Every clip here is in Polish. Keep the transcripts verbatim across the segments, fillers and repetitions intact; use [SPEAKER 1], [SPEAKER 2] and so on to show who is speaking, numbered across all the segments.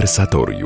[SPEAKER 1] Konwersatorium.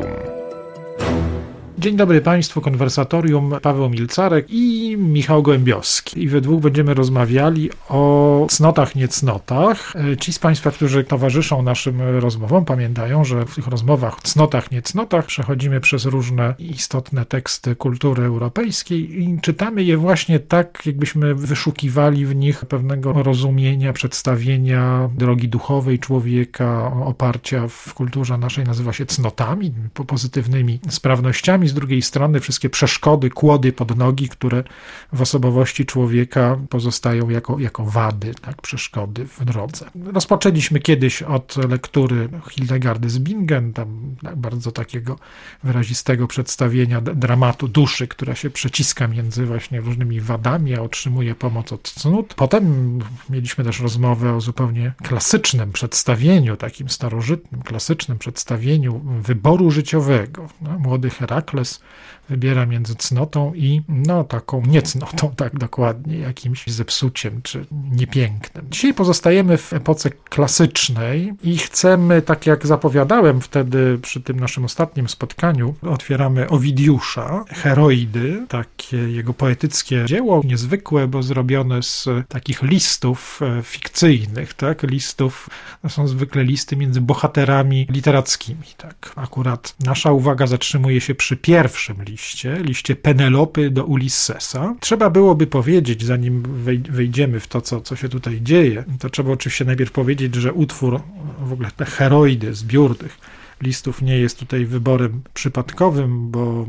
[SPEAKER 2] Dzień dobry Państwu, Konwersatorium, Paweł Milcarek i Michał Gołębiowski. I we dwóch będziemy rozmawiali o cnotach, niecnotach. Ci z Państwa, którzy towarzyszą naszym rozmowom, pamiętają, że w tych rozmowach cnotach, niecnotach przechodzimy przez różne istotne teksty kultury europejskiej i czytamy je właśnie tak, jakbyśmy wyszukiwali w nich pewnego rozumienia, przedstawienia drogi duchowej człowieka, oparcia w kulturze naszej nazywa się cnotami, pozytywnymi sprawnościami. Z drugiej strony wszystkie przeszkody, kłody pod nogi, które w osobowości człowieka pozostają jako, jako wady, tak, przeszkody w drodze. Rozpoczęliśmy kiedyś od lektury Hildegardy z Bingen, tam bardzo takiego wyrazistego przedstawienia dramatu duszy, która się przeciska między właśnie różnymi wadami, a otrzymuje pomoc od cnót. Potem mieliśmy też rozmowę o zupełnie klasycznym przedstawieniu, takim starożytnym, klasycznym przedstawieniu wyboru życiowego. No, młody Herakles wybiera między cnotą i no taką niecnotą, tak dokładnie, jakimś zepsuciem czy niepięknem. Dzisiaj pozostajemy w epoce klasycznej i chcemy, tak jak zapowiadałem wtedy przy tym naszym ostatnim spotkaniu, otwieramy Owidiusza, Heroidy, takie jego poetyckie dzieło, niezwykłe, bo zrobione z takich listów fikcyjnych, tak, listów, to są zwykle listy między bohaterami literackimi, tak. Akurat nasza uwaga zatrzymuje się przy pierwszym liście, liście Penelopy do Ulyssesa. Trzeba byłoby powiedzieć, zanim wejdziemy w to, co, co się tutaj dzieje, to trzeba oczywiście najpierw powiedzieć, że utwór, w ogóle te Heroidy, zbiór tych listów nie jest tutaj wyborem przypadkowym, bo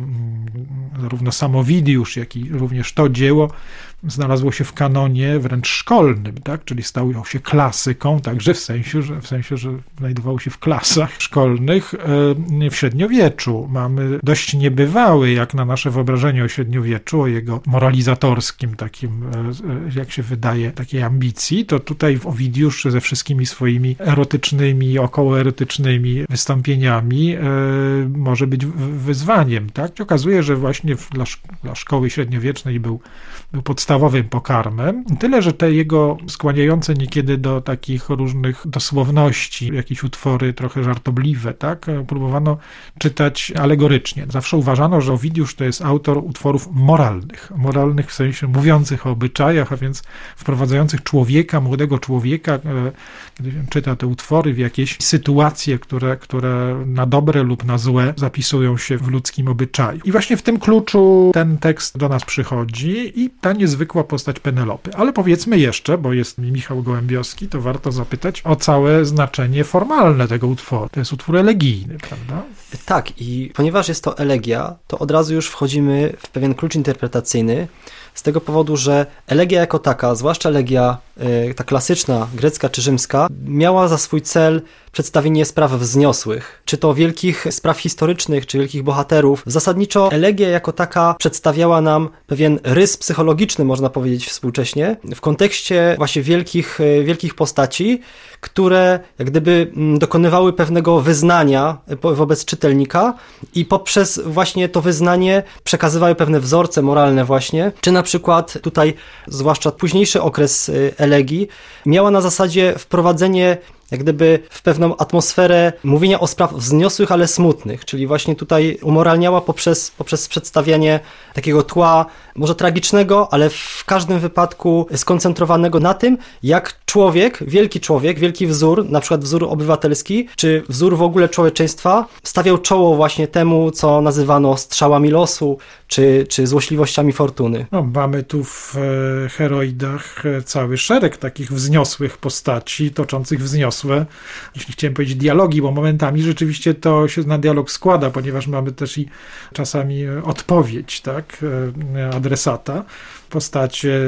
[SPEAKER 2] zarówno sam Owidiusz, jak i również to dzieło znalazło się w kanonie wręcz szkolnym, tak? Czyli stało się klasyką, także w sensie, że, w sensie, że znajdowało się w klasach szkolnych w średniowieczu. Mamy dość niebywały, jak na nasze wyobrażenie o średniowieczu, o jego moralizatorskim takim, jak się wydaje, takiej ambicji, to tutaj w Owidiusz ze wszystkimi swoimi erotycznymi, okołoerotycznymi wystąpieniami może być wyzwaniem, tak? I okazuje, że właśnie dla, dla szkoły średniowiecznej był, był podstawowym pokarmem. Tyle, że te jego skłaniające niekiedy do takich różnych dosłowności, jakieś utwory trochę żartobliwe, tak, próbowano czytać alegorycznie. Zawsze uważano, że Owidiusz to jest autor utworów moralnych. Moralnych w sensie mówiących o obyczajach, a więc wprowadzających człowieka, młodego człowieka, kiedy czyta te utwory, w jakieś sytuacje, które, które na dobre lub na złe zapisują się w ludzkim obyczaju. I właśnie w tym kluczu ten tekst do nas przychodzi i ta niezwykła postać Penelopy. Ale powiedzmy jeszcze, bo jest mi Michał Gołębiowski, to warto zapytać o całe znaczenie formalne tego utworu. To jest utwór elegijny, prawda?
[SPEAKER 3] Tak, i ponieważ jest to elegia, to od razu już wchodzimy w pewien klucz interpretacyjny, z tego powodu, że elegia jako taka, zwłaszcza elegia ta klasyczna, grecka czy rzymska, miała za swój cel przedstawienie spraw wzniosłych, czy to wielkich spraw historycznych, czy wielkich bohaterów. Zasadniczo elegia jako taka przedstawiała nam pewien rys psychologiczny, można powiedzieć współcześnie, w kontekście właśnie wielkich, wielkich postaci, które jak gdyby dokonywały pewnego wyznania wobec czytelnika i poprzez właśnie to wyznanie przekazywały pewne wzorce moralne właśnie, czy na przykład tutaj, zwłaszcza późniejszy okres elegii, miała na zasadzie wprowadzenie jak gdyby w pewną atmosferę mówienia o spraw wzniosłych, ale smutnych, czyli właśnie tutaj umoralniała poprzez, poprzez przedstawianie takiego tła, może tragicznego, ale w każdym wypadku skoncentrowanego na tym, jak człowiek, wielki człowiek, wielki wzór, na przykład wzór obywatelski, czy wzór w ogóle człowieczeństwa, stawiał czoło właśnie temu, co nazywano strzałami losu, czy, czy złośliwościami fortuny.
[SPEAKER 2] No, mamy tu w Heroidach cały szereg takich wzniosłych postaci, toczących wzniosłe, jeśli chciałem powiedzieć dialogi, bo momentami rzeczywiście to się na dialog składa, ponieważ mamy też i czasami odpowiedź, tak, adresata, postacie,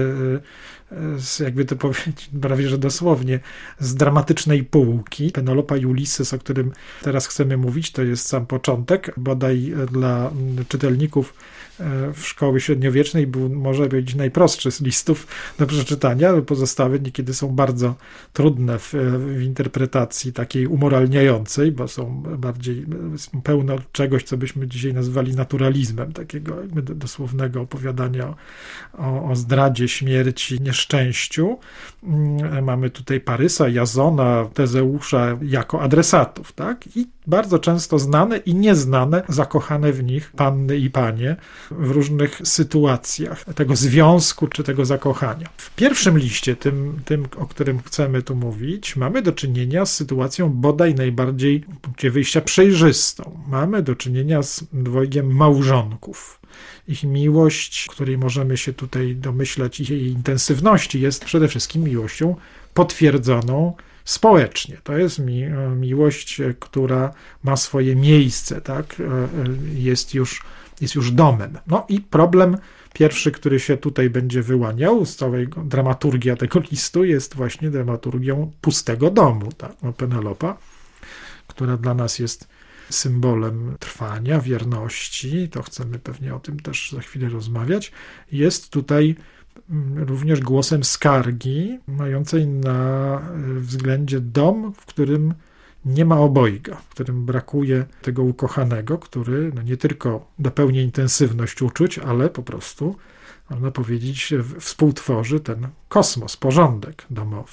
[SPEAKER 2] jakby to powiedzieć, prawie że dosłownie, z dramatycznej półki. Penelopa i Ulisses, o którym teraz chcemy mówić, to jest sam początek, bodaj dla czytelników w szkoły średniowiecznej był, może być, najprostszy z listów do przeczytania. Pozostałe niekiedy są bardzo trudne w, w interpretacji takiej umoralniającej, bo są bardziej pełno czegoś, co byśmy dzisiaj nazwali naturalizmem, takiego dosłownego opowiadania o, o zdradzie, śmierci, nieszczęściu. Mamy tutaj Parysa, Jazona, Tezeusza jako adresatów, tak? I bardzo często znane i nieznane, zakochane w nich panny i panie w różnych sytuacjach tego związku czy tego zakochania. W pierwszym liście, tym, tym o którym chcemy tu mówić, mamy do czynienia z sytuacją bodaj najbardziej w punkcie wyjścia przejrzystą. Mamy do czynienia z dwojgiem małżonków. Ich miłość, której możemy się tutaj domyślać, jej intensywności, jest przede wszystkim miłością potwierdzoną społecznie. To jest mi, miłość, która ma swoje miejsce, tak? Jest już, jest już domem. No i problem pierwszy, który się tutaj będzie wyłaniał z całej dramaturgia tego listu, jest właśnie dramaturgią pustego domu. Tak? No, Penelopa, która dla nas jest symbolem trwania, wierności, to chcemy pewnie o tym też za chwilę rozmawiać, jest tutaj również głosem skargi, mającej na względzie dom, w którym nie ma obojga, w którym brakuje tego ukochanego, który no nie tylko dopełnia intensywność uczuć, ale po prostu, można powiedzieć, współtworzy ten kosmos, porządek domowy.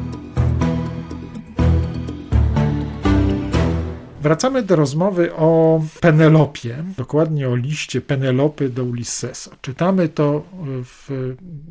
[SPEAKER 2] Wracamy do rozmowy o Penelopie, dokładnie o liście Penelopy do Ulyssesa. Czytamy to w,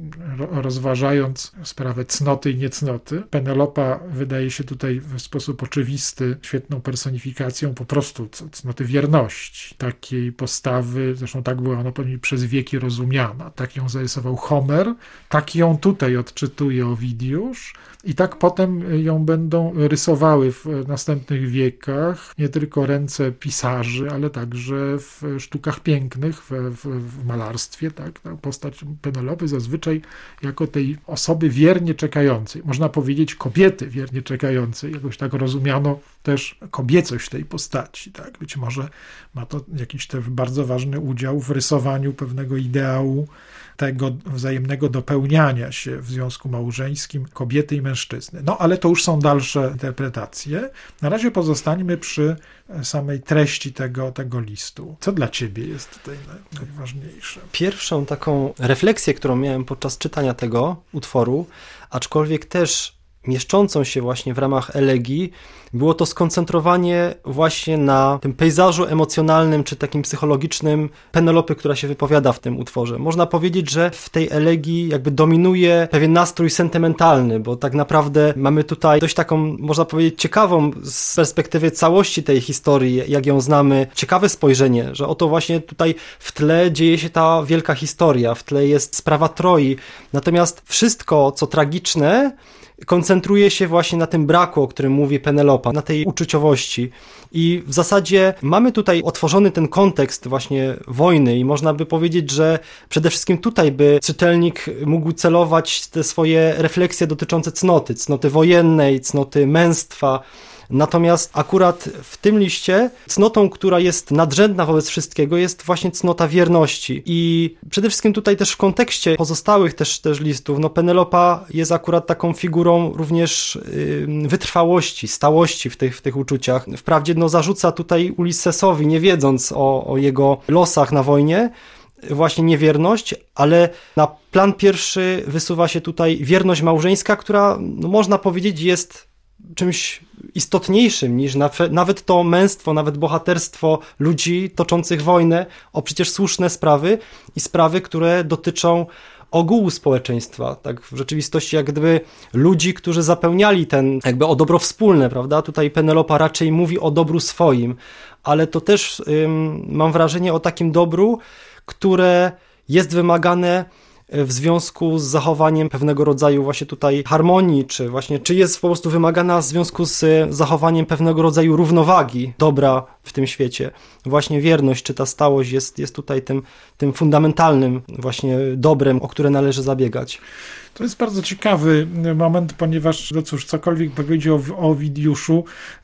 [SPEAKER 2] rozważając sprawę cnoty i niecnoty. Penelopa wydaje się tutaj w sposób oczywisty świetną personifikacją po prostu cnoty wierności, takiej postawy, zresztą tak była ona przez wieki rozumiana. Tak ją zarysował Homer, tak ją tutaj odczytuje Owidiusz i tak potem ją będą rysowały w następnych wiekach nie tylko ręce pisarzy, ale także w sztukach pięknych, w, w, w malarstwie. Tak? Ta postać Penelopy zazwyczaj jako tej osoby wiernie czekającej, można powiedzieć kobiety wiernie czekającej, jakoś tak rozumiano też kobiecość tej postaci. Tak? Być może ma to jakiś też bardzo ważny udział w rysowaniu pewnego ideału tego wzajemnego dopełniania się w związku małżeńskim kobiety i mężczyzny. No ale to już są dalsze interpretacje. Na razie pozostańmy przy samej treści tego, tego listu. Co dla ciebie jest tutaj najważniejsze?
[SPEAKER 3] Pierwszą taką refleksję, którą miałem podczas czytania tego utworu, aczkolwiek też mieszczącą się właśnie w ramach elegii, było to skoncentrowanie właśnie na tym pejzażu emocjonalnym czy takim psychologicznym Penelopy, która się wypowiada w tym utworze. Można powiedzieć, że w tej elegii jakby dominuje pewien nastrój sentymentalny, bo tak naprawdę mamy tutaj dość taką, można powiedzieć, ciekawą z perspektywy całości tej historii, jak ją znamy, ciekawe spojrzenie, że oto właśnie tutaj w tle dzieje się ta wielka historia, w tle jest sprawa Troi, natomiast wszystko, co tragiczne, koncentruje się właśnie na tym braku, o którym mówi Penelopa, na tej uczuciowości. I w zasadzie mamy tutaj otworzony ten kontekst właśnie wojny i można by powiedzieć, że przede wszystkim tutaj by czytelnik mógł celować te swoje refleksje dotyczące cnoty, cnoty wojennej, cnoty męstwa. Natomiast akurat w tym liście cnotą, która jest nadrzędna wobec wszystkiego, jest właśnie cnota wierności. I przede wszystkim tutaj też w kontekście pozostałych też, też listów, no Penelopa jest akurat taką figurą również yy, wytrwałości, stałości w tych, w tych uczuciach. Wprawdzie no zarzuca tutaj Ulyssesowi, nie wiedząc o, o jego losach na wojnie, właśnie niewierność, ale na plan pierwszy wysuwa się tutaj wierność małżeńska, która no można powiedzieć jest czymś istotniejszym niż nawet to męstwo, nawet bohaterstwo ludzi toczących wojnę o przecież słuszne sprawy i sprawy, które dotyczą ogółu społeczeństwa, tak w rzeczywistości jak gdyby ludzi, którzy zapełniali ten jakby o dobro wspólne, prawda? Tutaj Penelopa raczej mówi o dobru swoim, ale to też ym, mam wrażenie o takim dobru, które jest wymagane w związku z zachowaniem pewnego rodzaju właśnie tutaj harmonii, czy właśnie, czy jest po prostu wymagana w związku z zachowaniem pewnego rodzaju równowagi dobra w tym świecie. Właśnie wierność, czy ta stałość jest, jest tutaj tym, tym fundamentalnym właśnie dobrem, o które należy zabiegać.
[SPEAKER 2] To jest bardzo ciekawy moment, ponieważ, no cóż, cokolwiek powiedział o Owidiuszu,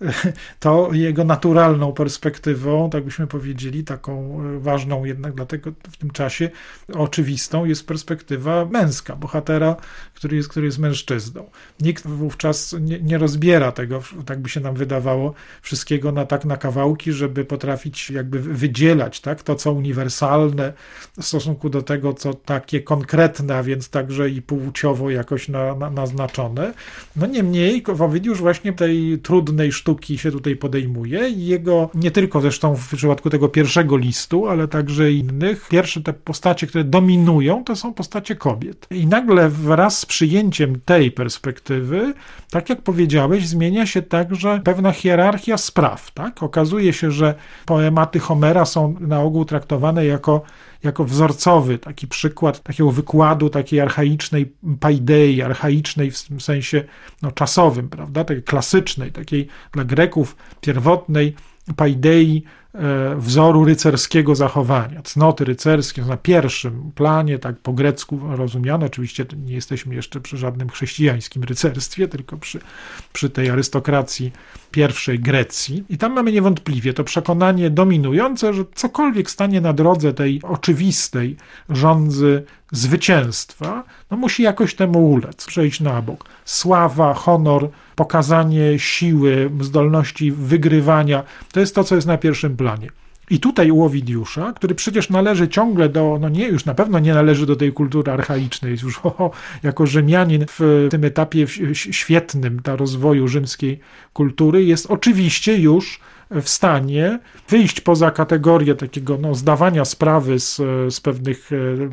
[SPEAKER 2] to jego naturalną perspektywą, tak byśmy powiedzieli, taką ważną jednak dlatego w tym czasie, oczywistą, jest perspektywa męska, bohatera, który jest, który jest mężczyzną. Nikt wówczas nie, nie rozbiera tego, tak by się nam wydawało, wszystkiego na tak na kawałki, żeby potrafić jakby wydzielać tak, to, co uniwersalne w stosunku do tego, co takie konkretne, a więc także i płciowe, płciowo jakoś na, na, naznaczone. No niemniej Owidiusz właśnie tej trudnej sztuki się tutaj podejmuje i jego, nie tylko zresztą w przypadku tego pierwszego listu, ale także innych, pierwsze te postacie, które dominują, to są postacie kobiet. I nagle wraz z przyjęciem tej perspektywy, tak jak powiedziałeś, zmienia się także pewna hierarchia spraw. Tak? Okazuje się, że poematy Homera są na ogół traktowane jako jako wzorcowy taki przykład takiego wykładu takiej archaicznej paidei, archaicznej w sensie no, czasowym, prawda, takiej klasycznej, takiej dla Greków pierwotnej paidei, e, wzoru rycerskiego zachowania, cnoty rycerskie na pierwszym planie, tak po grecku rozumiane. Oczywiście nie jesteśmy jeszcze przy żadnym chrześcijańskim rycerstwie, tylko przy, przy tej arystokracji pierwszej Grecji. I tam mamy niewątpliwie to przekonanie dominujące, że cokolwiek stanie na drodze tej oczywistej żądzy zwycięstwa, no musi jakoś temu ulec, przejść na bok. Sława, honor, pokazanie siły, zdolności wygrywania, to jest to, co jest na pierwszym planie. I tutaj u Owidiusza, który przecież należy ciągle do, no nie, już na pewno nie należy do tej kultury archaicznej, jest już o, jako Rzymianin w tym etapie świetnym ta rozwoju rzymskiej kultury, jest oczywiście już w stanie wyjść poza kategorię takiego no, zdawania sprawy z, z pewnych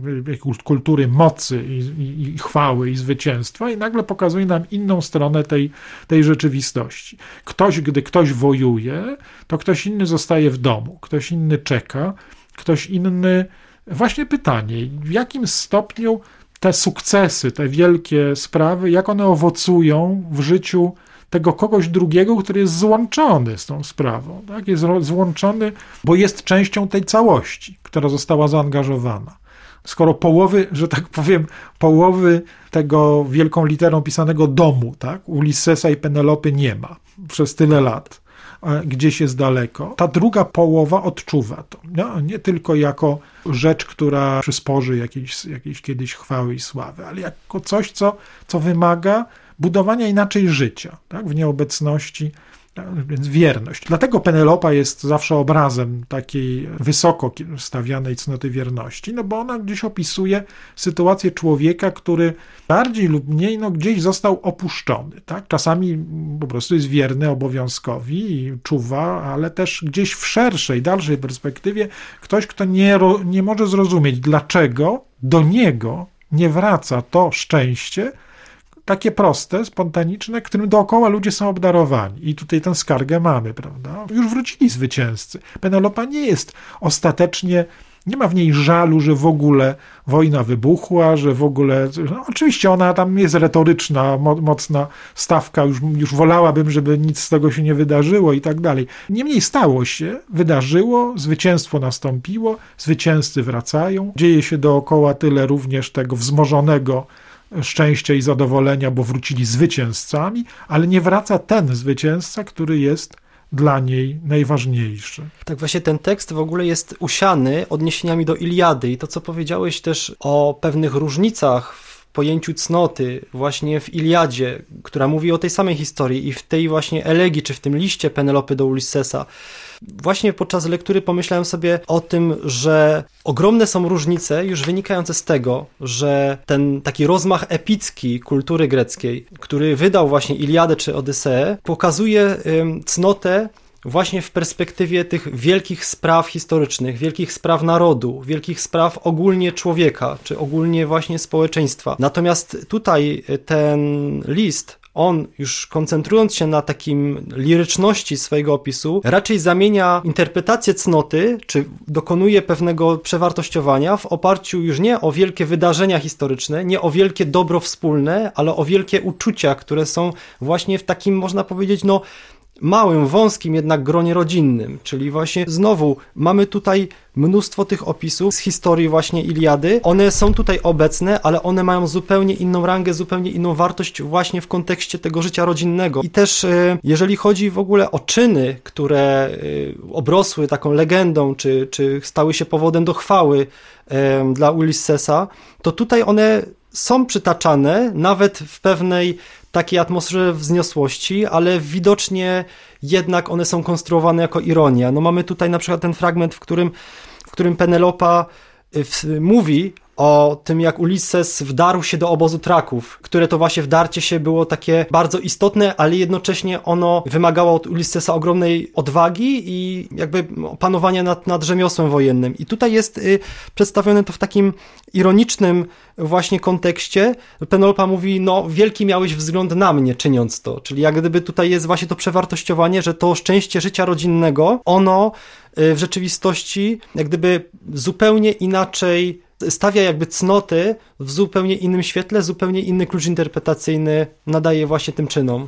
[SPEAKER 2] e, kultury mocy i, i, i chwały i zwycięstwa i nagle pokazuje nam inną stronę tej, tej rzeczywistości. Ktoś, gdy ktoś wojuje, to ktoś inny zostaje w domu, ktoś inny czeka, ktoś inny... Właśnie pytanie, w jakim stopniu te sukcesy, te wielkie sprawy, jak one owocują w życiu tego kogoś drugiego, który jest złączony z tą sprawą. Tak? Jest złączony, bo jest częścią tej całości, która została zaangażowana. Skoro połowy, że tak powiem, połowy tego wielką literą pisanego domu, tak? Ulyssesa i Penelopy nie ma przez tyle lat, gdzieś jest daleko, ta druga połowa odczuwa to. No, nie tylko jako rzecz, która przysporzy jakiejś, jakiejś kiedyś chwały i sławy, ale jako coś, co, co wymaga budowania inaczej życia, tak? W nieobecności, więc wierność. Dlatego Penelopa jest zawsze obrazem takiej wysoko stawianej cnoty wierności, no bo ona gdzieś opisuje sytuację człowieka, który bardziej lub mniej no, gdzieś został opuszczony. Tak? Czasami po prostu jest wierny obowiązkowi i czuwa, ale też gdzieś w szerszej, dalszej perspektywie ktoś, kto nie, nie może zrozumieć, dlaczego do niego nie wraca to szczęście, takie proste, spontaniczne, którym dookoła ludzie są obdarowani. I tutaj tę skargę mamy, prawda? Już wrócili zwycięzcy. Penelopa nie jest ostatecznie, nie ma w niej żalu, że w ogóle wojna wybuchła, że w ogóle... No, oczywiście ona tam jest retoryczna, mo, mocna stawka, już, już wolałabym, żeby nic z tego się nie wydarzyło i tak dalej. Niemniej stało się, wydarzyło, zwycięstwo nastąpiło, zwycięzcy wracają, dzieje się dookoła tyle również tego wzmożonego szczęścia i zadowolenia, bo wrócili zwycięzcami, ale nie wraca ten zwycięzca, który jest dla niej najważniejszy.
[SPEAKER 3] Tak właśnie ten tekst w ogóle jest usiany odniesieniami do Iliady i to, co powiedziałeś też o pewnych różnicach w pojęciu cnoty właśnie w Iliadzie, która mówi o tej samej historii i w tej właśnie elegii, czy w tym liście Penelopy do Ulyssesa. Właśnie podczas lektury pomyślałem sobie o tym, że ogromne są różnice już wynikające z tego, że ten taki rozmach epicki kultury greckiej, który wydał właśnie Iliadę czy Odyseę, pokazuje cnotę właśnie w perspektywie tych wielkich spraw historycznych, wielkich spraw narodu, wielkich spraw ogólnie człowieka, czy ogólnie właśnie społeczeństwa. Natomiast tutaj ten list, on już koncentrując się na takim liryczności swojego opisu, raczej zamienia interpretację cnoty, czy dokonuje pewnego przewartościowania w oparciu już nie o wielkie wydarzenia historyczne, nie o wielkie dobro wspólne, ale o wielkie uczucia, które są właśnie w takim, można powiedzieć, no małym, wąskim jednak gronie rodzinnym, czyli właśnie znowu mamy tutaj mnóstwo tych opisów z historii właśnie Iliady. One są tutaj obecne, ale one mają zupełnie inną rangę, zupełnie inną wartość właśnie w kontekście tego życia rodzinnego. I też jeżeli chodzi w ogóle o czyny, które obrosły taką legendą, czy, czy stały się powodem do chwały dla Ulyssesa, to tutaj one są przytaczane nawet w pewnej takiej atmosferze wzniosłości, ale widocznie jednak one są konstruowane jako ironia. No mamy tutaj na przykład ten fragment, w którym, w którym Penelopa mówi o tym, jak Ulisses wdarł się do obozu Traków, które to właśnie wdarcie się było takie bardzo istotne, ale jednocześnie ono wymagało od Ulyssesa ogromnej odwagi i jakby panowania nad, nad rzemiosłem wojennym. I tutaj jest y, przedstawione to w takim ironicznym właśnie kontekście. Penelopa mówi, no wielki miałeś wzgląd na mnie, czyniąc to. Czyli jak gdyby tutaj jest właśnie to przewartościowanie, że to szczęście życia rodzinnego, ono w rzeczywistości jak gdyby zupełnie inaczej stawia jakby cnoty w zupełnie innym świetle, zupełnie inny klucz interpretacyjny nadaje właśnie tym czynom.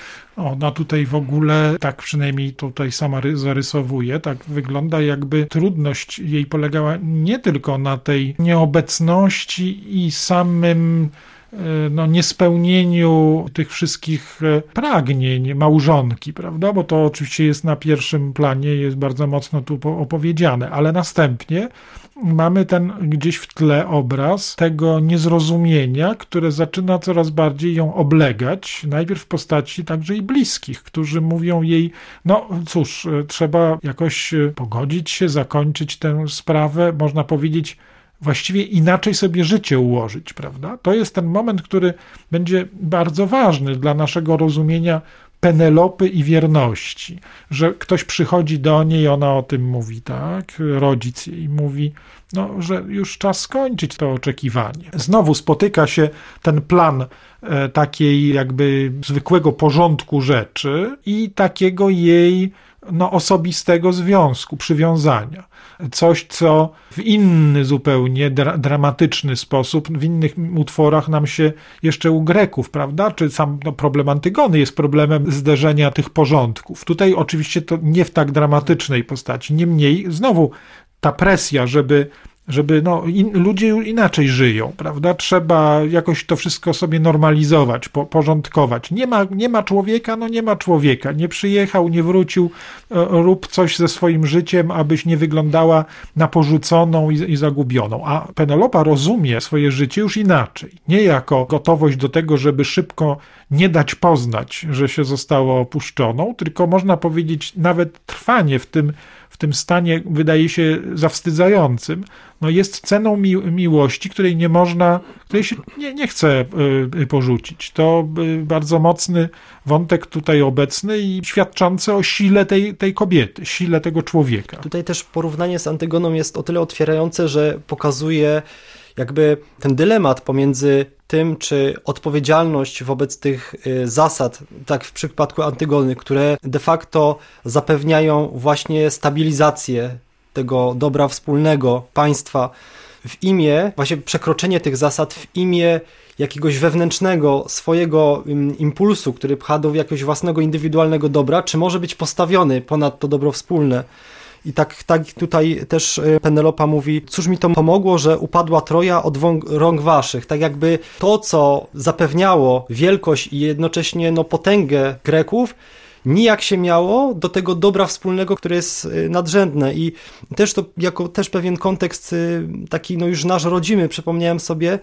[SPEAKER 2] Ona tutaj w ogóle, tak przynajmniej tutaj sama zarysowuje, tak wygląda, jakby trudność jej polegała nie tylko na tej nieobecności i samym no, niespełnieniu tych wszystkich pragnień małżonki, prawda? Bo to oczywiście jest na pierwszym planie, jest bardzo mocno tu opowiedziane, ale następnie mamy ten gdzieś w tle obraz tego niezrozumienia, które zaczyna coraz bardziej ją oblegać, najpierw w postaci także i bliskich, którzy mówią jej, no cóż, trzeba jakoś pogodzić się, zakończyć tę sprawę, można powiedzieć, właściwie inaczej sobie życie ułożyć, prawda? To jest ten moment, który będzie bardzo ważny dla naszego rozumienia Penelopy i wierności, że ktoś przychodzi do niej, ona o tym mówi, tak? Rodzic jej mówi, no, że już czas skończyć to oczekiwanie. Znowu spotyka się ten plan e, takiej jakby zwykłego porządku rzeczy i takiego jej no, osobistego związku, przywiązania. Coś, co w inny zupełnie dra- dramatyczny sposób, w innych utworach nam się jeszcze u Greków, prawda, czy sam no, problem Antygony jest problemem zderzenia tych porządków. Tutaj oczywiście to nie w tak dramatycznej postaci, niemniej znowu ta presja, żeby żeby no, in, ludzie inaczej żyją, prawda? Trzeba jakoś to wszystko sobie normalizować, po, porządkować. Nie ma, nie ma człowieka, no nie ma człowieka. Nie przyjechał, nie wrócił, rób coś ze swoim życiem, abyś nie wyglądała na porzuconą i, i zagubioną. A Penelopa rozumie swoje życie już inaczej. Nie jako gotowość do tego, żeby szybko nie dać poznać, że się zostało opuszczoną, tylko można powiedzieć nawet trwanie w tym w tym stanie wydaje się zawstydzającym, no jest ceną mi- miłości, której nie można, której się nie, nie chce y, porzucić. To y, bardzo mocny wątek tutaj obecny i świadczący o sile tej, tej kobiety, sile tego człowieka.
[SPEAKER 3] Tutaj też porównanie z Antygoną jest o tyle otwierające, że pokazuje jakby ten dylemat pomiędzy tym, czy odpowiedzialność wobec tych zasad, tak w przypadku Antygony, które de facto zapewniają właśnie stabilizację tego dobra wspólnego państwa w imię, właśnie przekroczenie tych zasad w imię jakiegoś wewnętrznego swojego impulsu, który pcha do jakiegoś własnego indywidualnego dobra, czy może być postawiony ponad to dobro wspólne. I tak, tak tutaj też Penelopa mówi, cóż mi to pomogło, że upadła Troja od rąk waszych. Tak jakby to, co zapewniało wielkość i jednocześnie no, potęgę Greków, nijak się miało do tego dobra wspólnego, które jest nadrzędne. I też to jako też pewien kontekst taki no już nasz rodzimy, przypomniałem sobie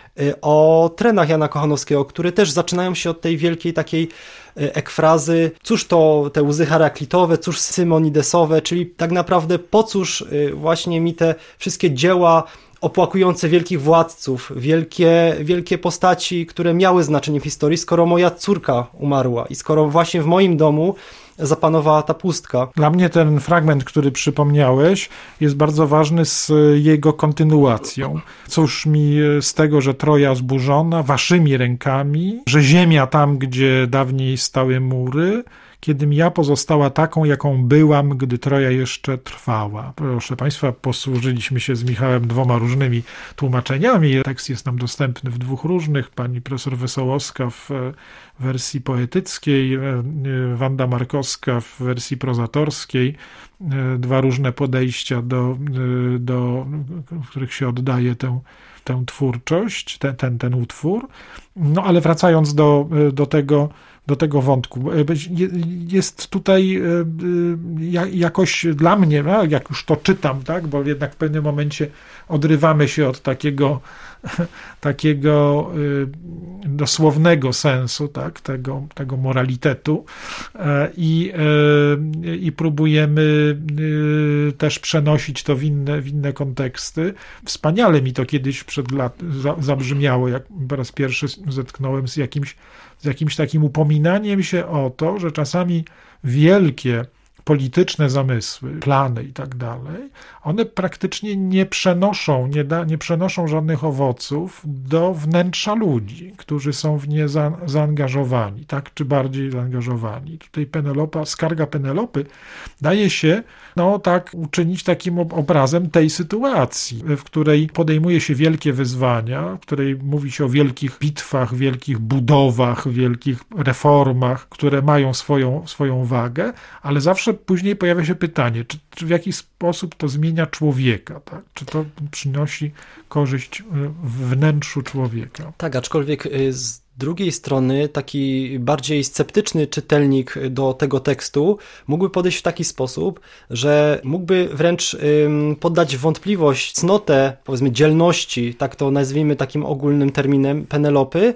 [SPEAKER 3] o trenach Jana Kochanowskiego, które też zaczynają się od tej wielkiej takiej ekfrazy, cóż to te łzy heraklitowe, cóż symonidesowe, czyli tak naprawdę po cóż właśnie mi te wszystkie dzieła opłakujące wielkich władców, wielkie, wielkie postaci, które miały znaczenie w historii, skoro moja córka umarła i skoro właśnie w moim domu zapanowała ta pustka.
[SPEAKER 2] Dla mnie ten fragment, który przypomniałeś, jest bardzo ważny z jego kontynuacją. Cóż mi z tego, że Troja zburzona waszymi rękami, że ziemia tam, gdzie dawniej stały mury, kiedym ja pozostała taką, jaką byłam, gdy Troja jeszcze trwała. Proszę Państwa, posłużyliśmy się z Michałem dwoma różnymi tłumaczeniami. Tekst jest nam dostępny w dwóch różnych. Pani profesor Wesołowska w wersji poetyckiej, Wanda Markowska w wersji prozatorskiej. Dwa różne podejścia, do, do których się oddaje tę, tę twórczość, ten, ten, ten utwór. No ale wracając do, do tego, do tego wątku. Jest tutaj jakoś dla mnie, jak już to czytam, tak, bo jednak w pewnym momencie odrywamy się od takiego, takiego dosłownego sensu, tak, tego, tego moralitetu i, i próbujemy też przenosić to w inne, w inne konteksty. Wspaniale mi to kiedyś przed lat za, zabrzmiało, jak po raz pierwszy zetknąłem z jakimś, z jakimś takim upominaniem się o to, że czasami wielkie polityczne zamysły, plany i tak dalej, one praktycznie nie przenoszą, nie, da, nie przenoszą żadnych owoców do wnętrza ludzi, którzy są w nie za, zaangażowani, tak czy bardziej zaangażowani. Tutaj Penelopa, skarga Penelopy daje się, no tak, uczynić takim obrazem tej sytuacji, w której podejmuje się wielkie wyzwania, w której mówi się o wielkich bitwach, wielkich budowach, wielkich reformach, które mają swoją, swoją wagę, ale zawsze później pojawia się pytanie, czy, czy w jaki sposób to zmienia człowieka, tak? Czy to przynosi korzyść w wnętrzu człowieka.
[SPEAKER 3] Tak, aczkolwiek z drugiej strony taki bardziej sceptyczny czytelnik do tego tekstu mógłby podejść w taki sposób, że mógłby wręcz ym, poddać w wątpliwość cnotę, powiedzmy, dzielności, tak to nazwijmy takim ogólnym terminem, Penelopy,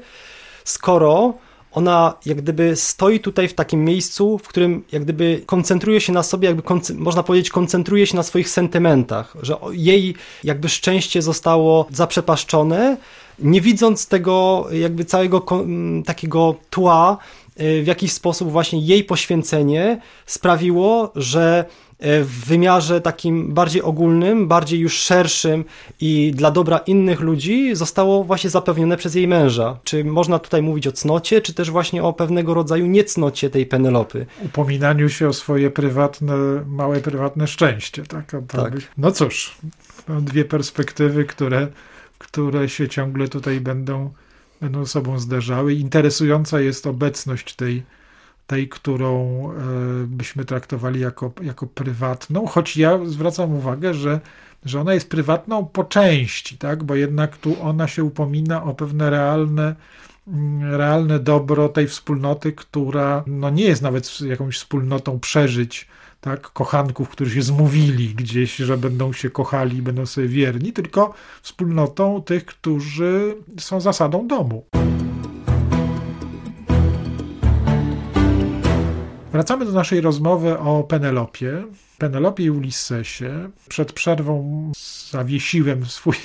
[SPEAKER 3] skoro ona jak gdyby stoi tutaj w takim miejscu, w którym jak gdyby koncentruje się na sobie, jakby konce- można powiedzieć, koncentruje się na swoich sentymentach, że jej jakby szczęście zostało zaprzepaszczone, nie widząc tego jakby całego kon- takiego tła, w jakiś sposób właśnie jej poświęcenie sprawiło, że w wymiarze takim bardziej ogólnym, bardziej już szerszym i dla dobra innych ludzi zostało właśnie zapewnione przez jej męża. Czy można tutaj mówić o cnocie, czy też właśnie o pewnego rodzaju niecnocie tej Penelopy?
[SPEAKER 2] Upominaniu się o swoje prywatne, małe prywatne szczęście. Tak? To
[SPEAKER 3] tak.
[SPEAKER 2] By... No cóż, no dwie perspektywy, które, które się ciągle tutaj będą, będą sobą zderzały. Interesująca jest obecność tej tej, którą byśmy traktowali jako, jako prywatną, choć ja zwracam uwagę, że, że ona jest prywatną po części, tak? Bo jednak tu ona się upomina o pewne realne, realne dobro tej wspólnoty, która no nie jest nawet jakąś wspólnotą przeżyć, tak? Kochanków, którzy się zmówili gdzieś, że będą się kochali i będą sobie wierni, tylko wspólnotą tych, którzy są zasadą domu. Wracamy do naszej rozmowy o Penelopie, Penelopie i Ulissesie. Przed przerwą zawiesiłem swój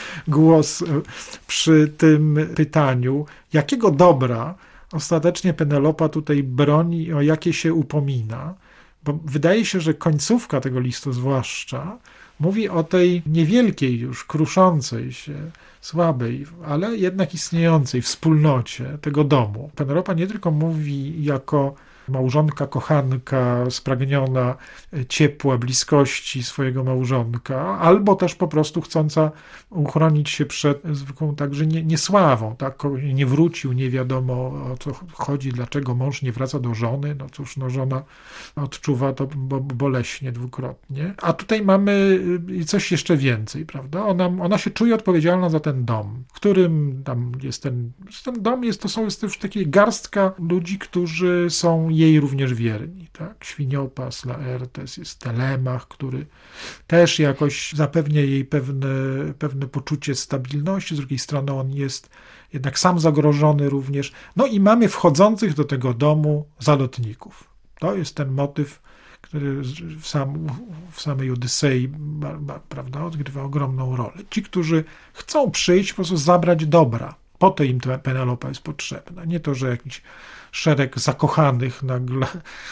[SPEAKER 2] głos przy tym pytaniu, jakiego dobra ostatecznie Penelopa tutaj broni i o jakie się upomina, bo wydaje się, że końcówka tego listu zwłaszcza mówi o tej niewielkiej już, kruszącej się, słabej, ale jednak istniejącej wspólnocie tego domu. Penelopa nie tylko mówi jako małżonka, kochanka, spragniona ciepła, bliskości swojego małżonka, albo też po prostu chcąca uchronić się przed zwykłą także nie, niesławą, tak? Nie wrócił, nie wiadomo o co chodzi, dlaczego mąż nie wraca do żony, no cóż, no żona odczuwa to bo, boleśnie dwukrotnie. A tutaj mamy coś jeszcze więcej, prawda? Ona, ona się czuje odpowiedzialna za ten dom, w którym tam jest ten, ten dom, jest, to są jest już takie garstka ludzi, którzy są jej również wierni, tak? Świniopas, Laertes, jest Telemach, który też jakoś zapewnia jej pewne, pewne poczucie stabilności, z drugiej strony on jest jednak sam zagrożony również. No i mamy wchodzących do tego domu zalotników. To jest ten motyw, który w, sam, w samej Odysei, prawda, odgrywa ogromną rolę. Ci, którzy chcą przyjść, po prostu zabrać dobra. Po to im ta Penelopa jest potrzebna. Nie to, że jakiś szereg zakochanych nagle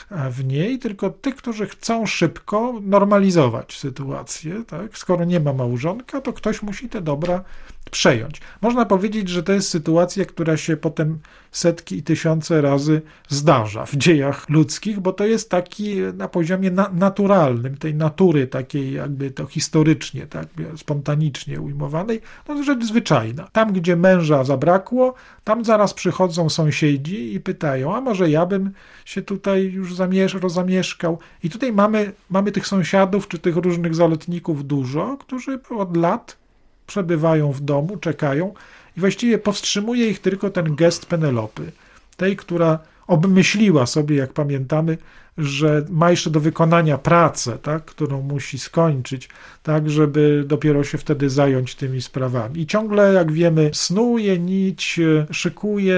[SPEAKER 2] w niej, tylko tych, którzy chcą szybko normalizować sytuację. Tak? Skoro nie ma małżonka, to ktoś musi te dobra przejąć. Można powiedzieć, że to jest sytuacja, która się potem setki i tysiące razy zdarza w dziejach ludzkich, bo to jest taki na poziomie na- naturalnym, tej natury takiej jakby to historycznie, tak, spontanicznie ujmowanej, no to rzecz zwyczajna. Tam, gdzie męża zabrakło, tam zaraz przychodzą sąsiedzi i pytają, a może ja bym się tutaj już zamiesz- rozamieszkał. I tutaj mamy, mamy tych sąsiadów, czy tych różnych zalotników dużo, którzy od lat przebywają w domu, czekają i właściwie powstrzymuje ich tylko ten gest Penelopy, tej, która obmyśliła sobie, jak pamiętamy, że ma jeszcze do wykonania pracę, tak, którą musi skończyć, tak, żeby dopiero się wtedy zająć tymi sprawami. I ciągle, jak wiemy, snuje nić, szykuje,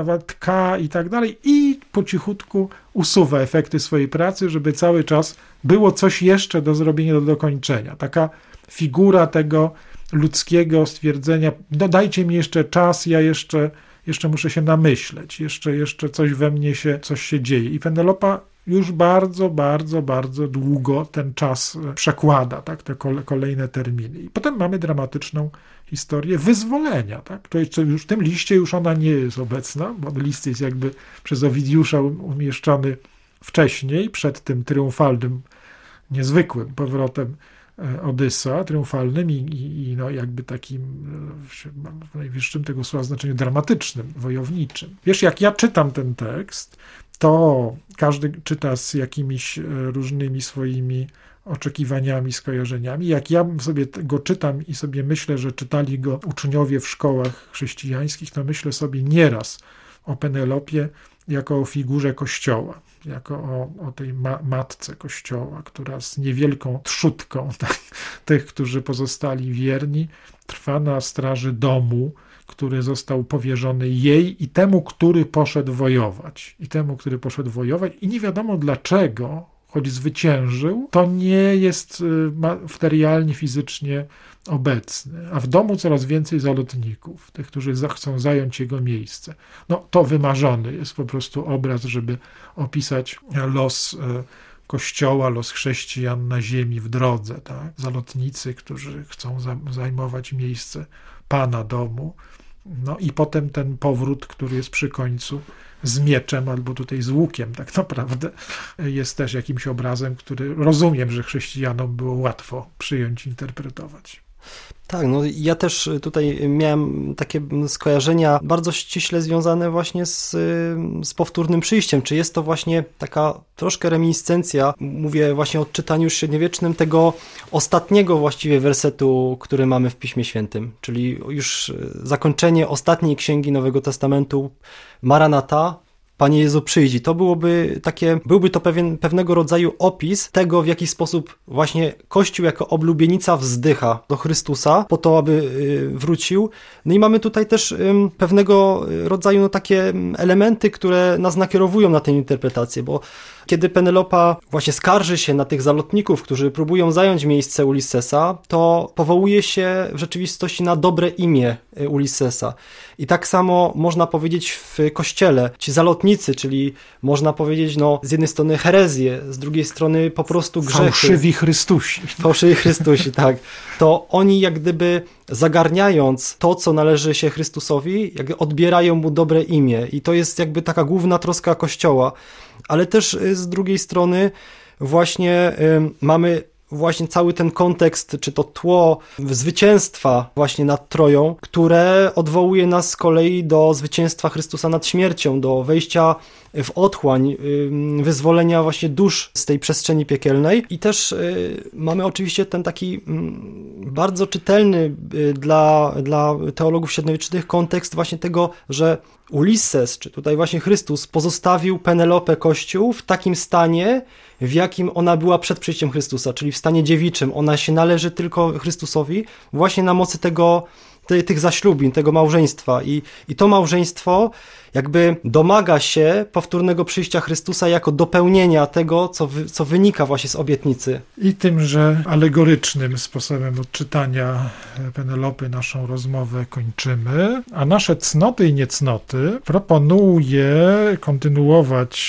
[SPEAKER 2] tka i tak dalej i po cichutku usuwa efekty swojej pracy, żeby cały czas było coś jeszcze do zrobienia, do dokończenia. Taka figura tego ludzkiego stwierdzenia, no dajcie mi jeszcze czas, ja jeszcze, jeszcze muszę się namyśleć, jeszcze, jeszcze coś we mnie się, coś się dzieje. I Penelopa już bardzo, bardzo, bardzo długo ten czas przekłada, tak, te kolejne terminy. I potem mamy dramatyczną historię wyzwolenia, tak. To jest, już w tym liście już ona nie jest obecna, bo list jest jakby przez Owidiusza umieszczony wcześniej, przed tym triumfalnym, niezwykłym powrotem Odyssa, triumfalnym i, i, i no jakby takim w najwyższym tego słowa znaczeniu dramatycznym, wojowniczym. Wiesz, jak ja czytam ten tekst, to każdy czyta z jakimiś różnymi swoimi oczekiwaniami, skojarzeniami. Jak ja sobie go czytam i sobie myślę, że czytali go uczniowie w szkołach chrześcijańskich, to myślę sobie nieraz o Penelopie jako o figurze Kościoła, jako o, o tej ma- matce Kościoła, która z niewielką trzutką tak, tych, którzy pozostali wierni, trwa na straży domu, który został powierzony jej i temu, który poszedł wojować. I temu, który poszedł wojować i nie wiadomo dlaczego, choć zwyciężył, to nie jest materialnie, fizycznie obecny. A w domu coraz więcej zalotników, tych, którzy chcą zająć jego miejsce. No to wymarzony jest po prostu obraz, żeby opisać los Kościoła, los chrześcijan na ziemi w drodze. Tak? Zalotnicy, którzy chcą zajmować miejsce Pana domu. No i potem ten powrót, który jest przy końcu z mieczem albo tutaj z łukiem tak naprawdę jest też jakimś obrazem, który rozumiem, że chrześcijanom było łatwo przyjąć, interpretować.
[SPEAKER 3] Tak, no ja też tutaj miałem takie skojarzenia bardzo ściśle związane właśnie z, z powtórnym przyjściem. Czy jest to właśnie taka troszkę reminiscencja, mówię właśnie o czytaniu już średniowiecznym, tego ostatniego właściwie wersetu, który mamy w Piśmie Świętym, czyli już zakończenie ostatniej księgi Nowego Testamentu, Maranata, Panie Jezu, przyjdź. To byłoby takie, byłby to pewien, pewnego rodzaju opis tego, w jaki sposób właśnie Kościół jako oblubienica wzdycha do Chrystusa po to, aby wrócił. No i mamy tutaj też pewnego rodzaju no, takie elementy, które nas nakierowują na tę interpretację, bo kiedy Penelopa właśnie skarży się na tych zalotników, którzy próbują zająć miejsce Ulyssesa, to powołuje się w rzeczywistości na dobre imię Ulyssesa. I tak samo można powiedzieć w Kościele. Ci zalotnicy, czyli można powiedzieć, no z jednej strony herezję, z drugiej strony po prostu grzechy.
[SPEAKER 2] Fałszywi Chrystusi.
[SPEAKER 3] Fałszywi Chrystusi, tak. To oni jak gdyby zagarniając to, co należy się Chrystusowi, jakby odbierają mu dobre imię. I to jest jakby taka główna troska Kościoła. Ale też z drugiej strony właśnie y, mamy właśnie cały ten kontekst, czy to tło zwycięstwa właśnie nad Troją, które odwołuje nas z kolei do zwycięstwa Chrystusa nad śmiercią, do wejścia w otchłań, wyzwolenia właśnie dusz z tej przestrzeni piekielnej. I też mamy oczywiście ten taki bardzo czytelny dla, dla teologów średniowiecznych kontekst właśnie tego, że Ulisses, czy tutaj właśnie Chrystus pozostawił Penelopę Kościół w takim stanie, w jakim ona była przed przyjściem Chrystusa, czyli w stanie dziewiczym. Ona się należy tylko Chrystusowi właśnie na mocy tego, te, tych zaślubin, tego małżeństwa. I, i to małżeństwo jakby domaga się powtórnego przyjścia Chrystusa jako dopełnienia tego, co, wy, co wynika właśnie z obietnicy.
[SPEAKER 2] I tymże alegorycznym sposobem odczytania Penelopy naszą rozmowę kończymy, a nasze cnoty i niecnoty proponuję kontynuować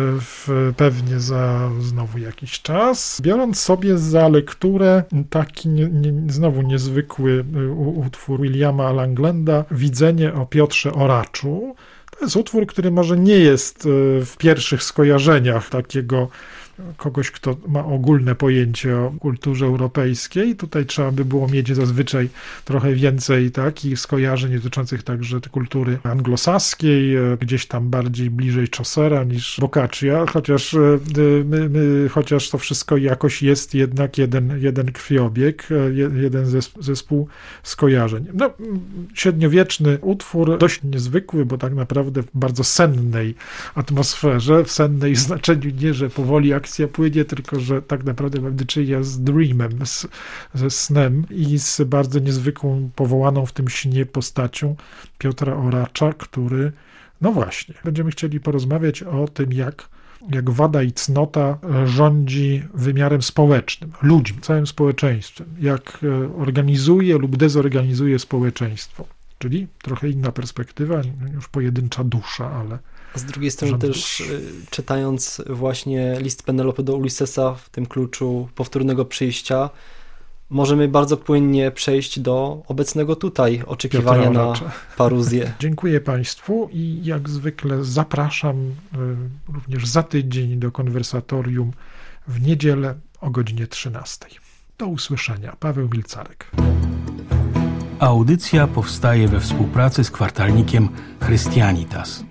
[SPEAKER 2] w, pewnie za znowu jakiś czas, biorąc sobie za lekturę taki nie, nie, znowu niezwykły utwór Williama Langlanda, Widzenie o Piotrze Oraczu. To jest utwór, który może nie jest w pierwszych skojarzeniach takiego kogoś, kto ma ogólne pojęcie o kulturze europejskiej. Tutaj trzeba by było mieć zazwyczaj trochę więcej takich skojarzeń dotyczących także kultury anglosaskiej, gdzieś tam bardziej bliżej Chaucera niż Boccaccia, chociaż, my, my, chociaż to wszystko jakoś jest jednak jeden, jeden krwiobieg, jeden zespół skojarzeń. No, średniowieczny utwór, dość niezwykły, bo tak naprawdę w bardzo sennej atmosferze, w sennej znaczeniu nie, że powoli akcja płynie, tylko że tak naprawdę mamy do czynienia z dreamem, z, ze snem i z bardzo niezwykłą, powołaną w tym śnie postacią Piotra Oracza, który, no właśnie, będziemy chcieli porozmawiać o tym, jak jak wada i cnota rządzi wymiarem społecznym, ludźmi, całym społeczeństwem, jak organizuje lub dezorganizuje społeczeństwo. Czyli trochę inna perspektywa, już pojedyncza dusza, ale...
[SPEAKER 3] A z drugiej strony
[SPEAKER 2] rząd
[SPEAKER 3] też
[SPEAKER 2] duszy.
[SPEAKER 3] czytając właśnie list Penelopy do Ulyssesa w tym kluczu powtórnego przyjścia, możemy bardzo płynnie przejść do obecnego tutaj oczekiwania
[SPEAKER 2] Piotra
[SPEAKER 3] na
[SPEAKER 2] Oracza.
[SPEAKER 3] paruzję.
[SPEAKER 2] Dziękuję Państwu i jak zwykle zapraszam y, również za tydzień do konwersatorium w niedzielę o godzinie trzynastej. Do usłyszenia. Paweł Milcarek.
[SPEAKER 1] Audycja powstaje we współpracy z kwartalnikiem Christianitas.